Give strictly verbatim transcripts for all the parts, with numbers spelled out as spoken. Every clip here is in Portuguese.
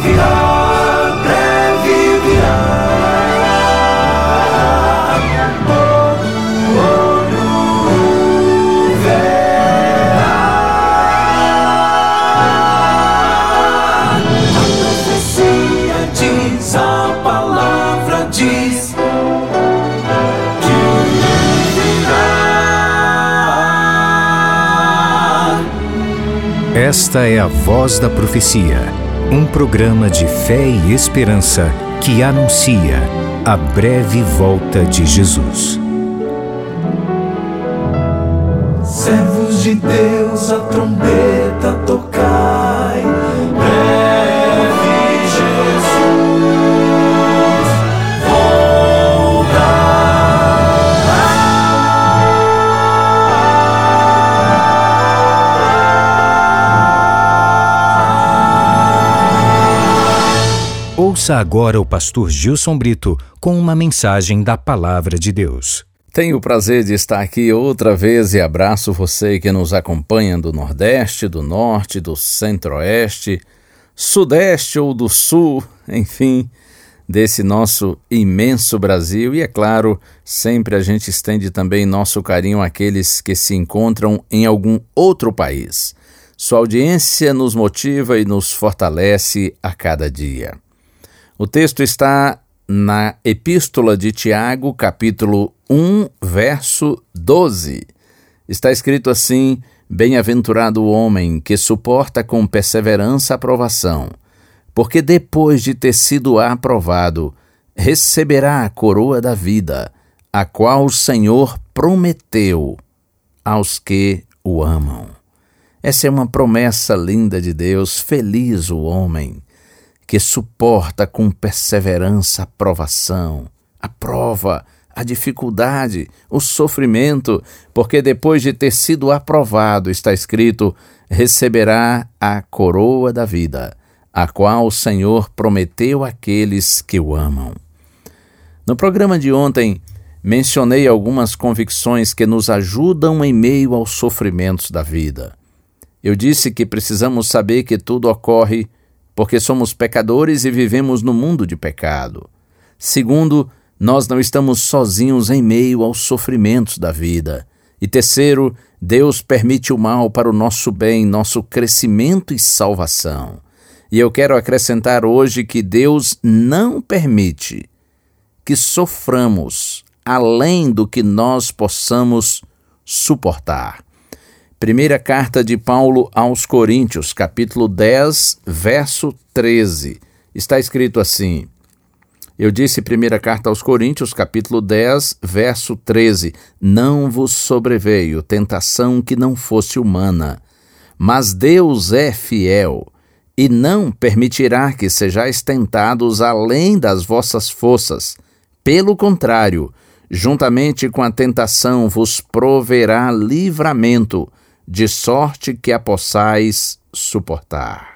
virá, breve virá. Todo olho verá. A profecia diz, a palavra diz que virá. Esta é a Voz da Profecia, um programa de fé e esperança que anuncia a breve volta de Jesus. Servos de Deus, a trombeta tocai, breve Jesus Ouça agora o pastor Gilson Brito com uma mensagem da Palavra de Deus. Tenho o prazer de estar aqui outra vez e abraço você que nos acompanha do Nordeste, do Norte, do Centro-Oeste, Sudeste ou do Sul, enfim, desse nosso imenso Brasil. E é claro, sempre a gente estende também nosso carinho àqueles que se encontram em algum outro país. Sua audiência nos motiva e nos fortalece a cada dia. O texto está na Epístola de Tiago, capítulo um, verso doze. Está escrito assim: Bem-aventurado o homem que suporta com perseverança a provação, porque depois de ter sido aprovado, receberá a coroa da vida, a qual o Senhor prometeu aos que o amam. Essa é uma promessa linda de Deus. Feliz o homem que suporta com perseverança a provação, a prova, a dificuldade, o sofrimento, porque depois de ter sido aprovado, está escrito, receberá a coroa da vida, a qual o Senhor prometeu àqueles que o amam. No programa de ontem, mencionei algumas convicções que nos ajudam em meio aos sofrimentos da vida. Eu disse que precisamos saber que tudo ocorre porque somos pecadores e vivemos no mundo de pecado. Segundo, nós não estamos sozinhos em meio aos sofrimentos da vida. E terceiro, Deus permite o mal para o nosso bem, nosso crescimento e salvação. E eu quero acrescentar hoje que Deus não permite que soframos além do que nós possamos suportar. Primeira carta de Paulo aos Coríntios, capítulo dez, verso treze. Está escrito assim: Eu disse, primeira carta aos Coríntios, capítulo dez, verso treze, Não vos sobreveio tentação que não fosse humana, mas Deus é fiel, e não permitirá que sejais tentados além das vossas forças. Pelo contrário, juntamente com a tentação vos proverá livramento, de sorte que a possais suportar.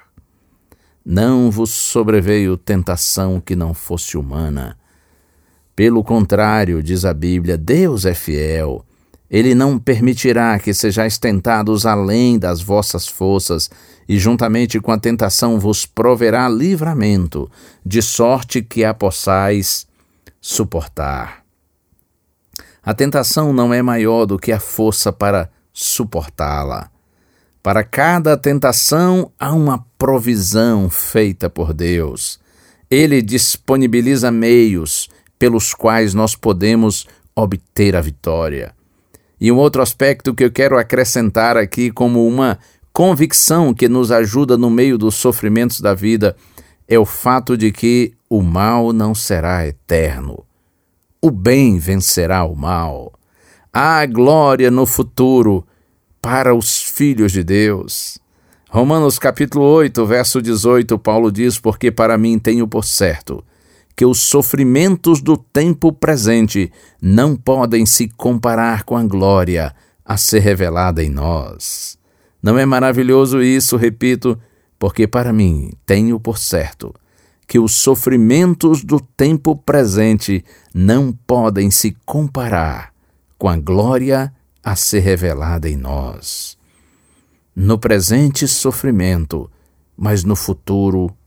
Não vos sobreveio tentação que não fosse humana. Pelo contrário, diz a Bíblia, Deus é fiel. Ele não permitirá que sejais tentados além das vossas forças, e juntamente com a tentação vos proverá livramento, de sorte que a possais suportar. A tentação não é maior do que a força para suportá-la. Para cada tentação há uma provisão feita por Deus. Ele disponibiliza meios pelos quais nós podemos obter a vitória. E um outro aspecto que eu quero acrescentar aqui como uma convicção que nos ajuda no meio dos sofrimentos da vida é o fato de que o mal não será eterno. O bem vencerá o mal. Há glória no futuro para os filhos de Deus. Romanos capítulo oito, verso dezoito, Paulo diz, porque para mim tenho por certo que os sofrimentos do tempo presente não podem se comparar com a glória a ser revelada em nós. Não é maravilhoso isso, repito, porque para mim tenho por certo que os sofrimentos do tempo presente não podem se comparar com a glória a ser revelada em nós. No presente, sofrimento, mas no futuro,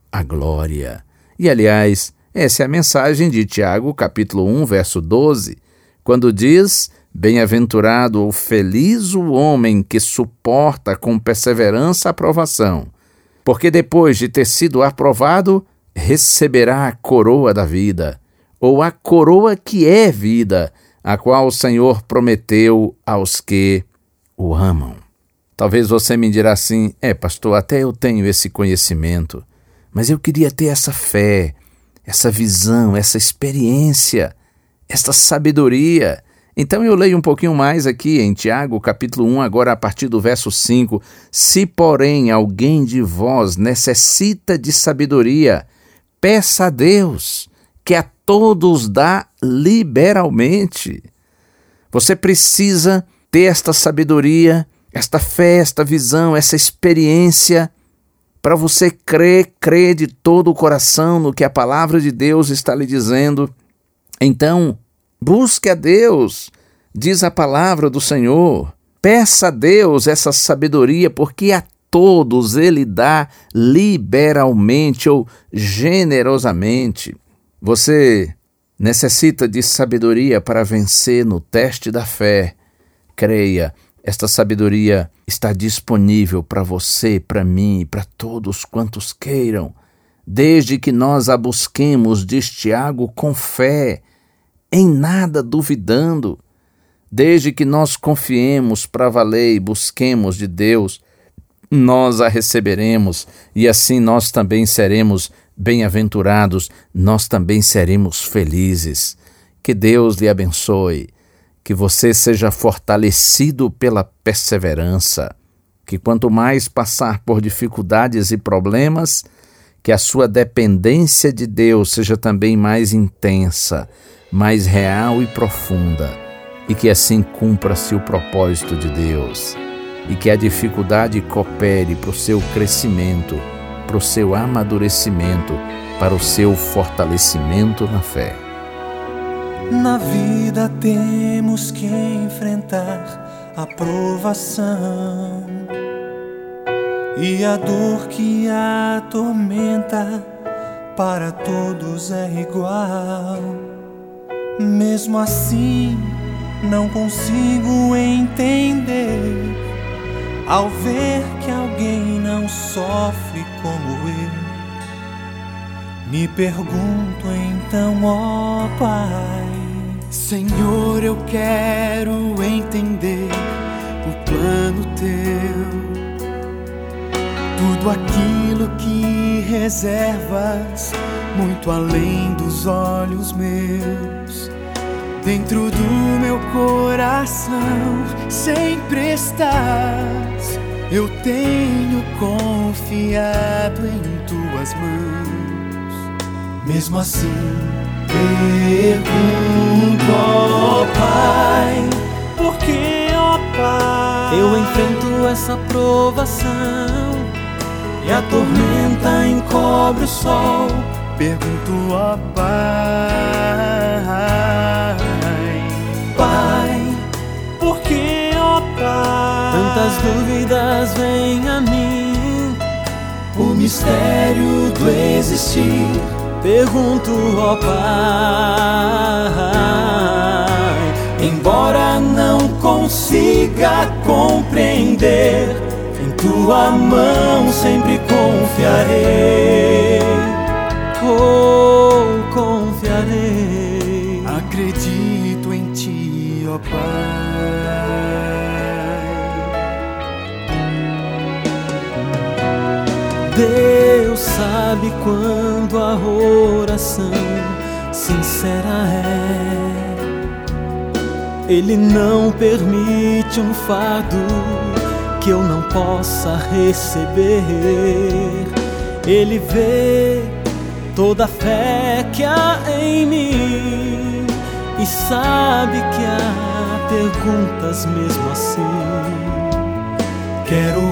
a glória. E, aliás, essa é a mensagem de Tiago, capítulo um, verso doze, quando diz: bem-aventurado ou feliz o homem que suporta com perseverança a provação, porque depois de ter sido aprovado, receberá a coroa da vida, ou a coroa que é vida, a qual o Senhor prometeu aos que o amam. Talvez você me dirá assim: é, pastor, até eu tenho esse conhecimento, mas eu queria ter essa fé, essa visão, essa experiência, essa sabedoria. Então eu leio um pouquinho mais aqui em Tiago, capítulo um, agora a partir do verso cinco. Se, porém, alguém de vós necessita de sabedoria, peça a Deus, que a todos dá liberalmente. Você precisa ter esta sabedoria, esta fé, esta visão, essa experiência, para você crer, crer de todo o coração no que a palavra de Deus está lhe dizendo. Então, busque a Deus, diz a palavra do Senhor. Peça a Deus essa sabedoria, porque a todos Ele dá liberalmente ou generosamente. Você necessita de sabedoria para vencer no teste da fé. Creia, esta sabedoria está disponível para você, para mim e para todos quantos queiram, desde que nós a busquemos, diz Tiago, com fé, em nada duvidando, desde que nós confiemos para valer e busquemos de Deus, nós a receberemos e assim nós também seremos bem-aventurados, nós também seremos felizes. Que Deus lhe abençoe, que você seja fortalecido pela perseverança, que quanto mais passar por dificuldades e problemas, que a sua dependência de Deus seja também mais intensa, mais real e profunda, e que assim cumpra-se o propósito de Deus, e que a dificuldade coopere para o seu crescimento, para o seu amadurecimento, para o seu fortalecimento na fé. Na vida temos que enfrentar a provação e a dor que atormenta para todos é igual. Mesmo assim, não consigo entender ao ver que alguém não sofre como eu. Me pergunto então, ó Pai, Senhor, eu quero entender o plano Teu, tudo aquilo que reservas muito além dos olhos meus. Dentro do meu coração sempre estás, eu tenho confiado em Tuas mãos. Mesmo assim, pergunto, ó Pai, por que, ó Pai, eu enfrento essa provação e a tormenta encobre o sol? Pergunto, ó Pai, Pai, por que, ó Pai, tantas dúvidas vêm a mim, o mistério do existir? Pergunto, ó Pai, embora não consiga compreender, em Tua mão sempre confiarei. Oh, confiarei. Acredito em Ti, ó Pai. Deus sabe quando a oração sincera é. Ele não permite um fardo que eu não possa receber. Ele vê toda a fé que há em mim e sabe que há perguntas mesmo assim. Quero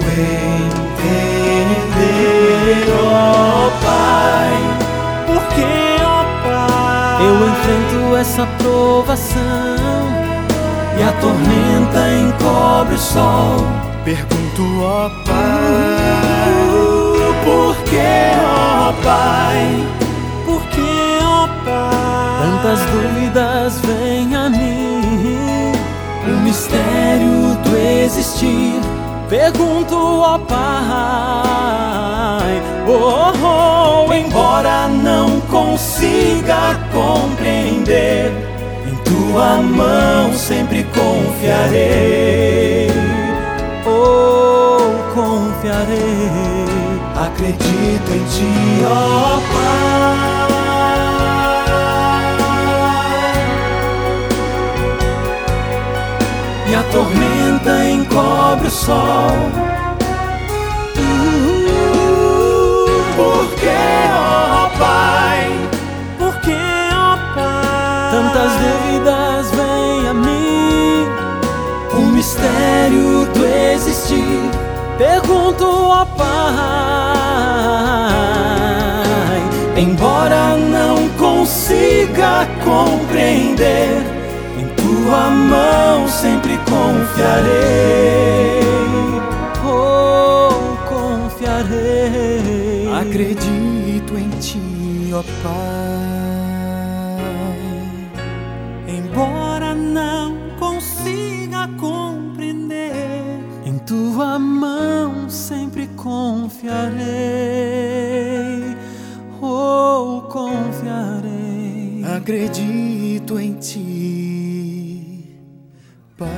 entender, ó Pai, por que, ó Pai, eu enfrento essa provação e a tormenta encobre o sol? Pergunto, ó Pai, por que, ó Pai, Pai? Por que, ó Pai, tantas dúvidas vêm a mim? O mistério do existir, Pergunto, ó Pai, oh, oh, oh, embora não consiga compreender, em tua mão sempre confiarei. oh, confiarei. Acredito em ti, ó Pai. E a tormenta encobre o sol. Por que, ó Pai? Por que, ó Pai, tantas dúvidas vêm a mim? O mistério do existir, Pergunto, ó Pai, embora não consiga compreender, em tua mão sempre confiarei. oh, confiarei. Acredito em ti, ó Pai. Embora não consiga compreender, em tua mão sempre confiarei. Oh, confiarei. Acredito em ti, Pai.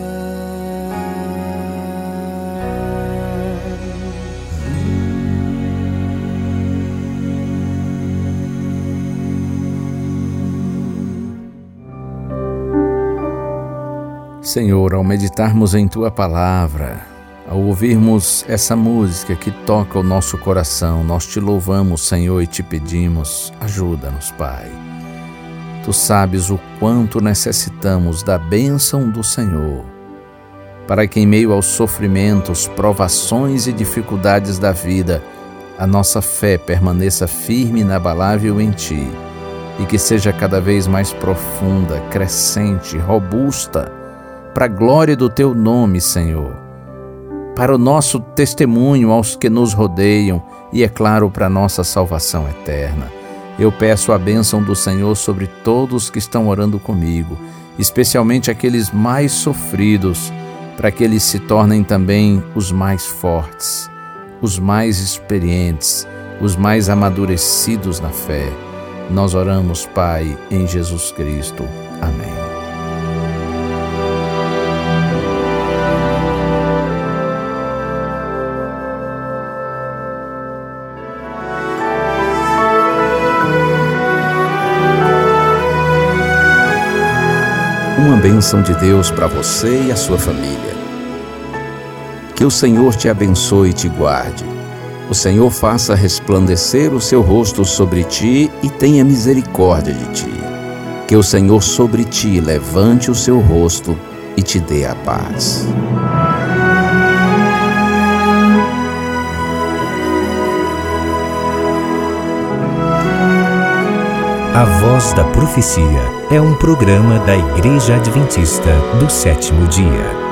Senhor, ao meditarmos em Tua Palavra, ao ouvirmos essa música que toca o nosso coração, nós Te louvamos, Senhor, e Te pedimos, ajuda-nos, Pai. Tu sabes o quanto necessitamos da bênção do Senhor, para que em meio aos sofrimentos, provações e dificuldades da vida, a nossa fé permaneça firme e inabalável em Ti, e que seja cada vez mais profunda, crescente, robusta, para a glória do Teu nome, Senhor, para o nosso testemunho aos que nos rodeiam e, é claro, para a nossa salvação eterna. Eu peço a bênção do Senhor sobre todos que estão orando comigo, especialmente aqueles mais sofridos, para que eles se tornem também os mais fortes, os mais experientes, os mais amadurecidos na fé. Nós oramos, Pai, em Jesus Cristo. Amém. Uma bênção de Deus para você e a sua família. Que o Senhor te abençoe e te guarde. O Senhor faça resplandecer o seu rosto sobre ti e tenha misericórdia de ti. Que o Senhor sobre ti levante o seu rosto e te dê a paz. A Voz da Profecia é um programa da Igreja Adventista do Sétimo Dia.